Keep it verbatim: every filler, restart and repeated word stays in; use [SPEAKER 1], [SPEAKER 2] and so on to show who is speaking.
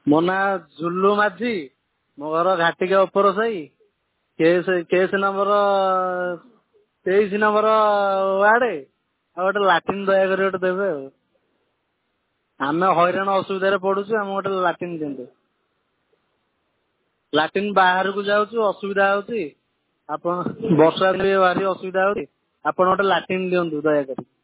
[SPEAKER 1] ମୋ ନାଁ ଝୁଲୁ ମାଝି, ମୋ ଘର ଘାଟିକା ଉପର ସାହି, କେସ୍ କେସ୍ ନମ୍ବର ତେଇଶ ନମ୍ବର ୱାର୍ଡ। ଆଉ ଗୋଟେ ଲାଟିନ୍ ଦୟାକରି ଗୋଟେ ଦେବେ ଆଉ। ଆମେ ହଇରାଣ ଅସୁବିଧାରେ ପଡୁଛୁ, ଆମେ ଗୋଟେ ଲାଟିନ୍ ଦିଅନ୍ତୁ। ଲାଟିନ୍ ବାହାରକୁ ଯାଉଛୁ, ଅସୁବିଧା ହଉଛି। ଆପଣ ବର୍ଷା ଦିନରେ ଭାରି ଅସୁବିଧା ହଉଛି, ଆପଣ ଗୋଟେ ଲାଟିନ୍ ଦିଅନ୍ତୁ ଦୟାକରି।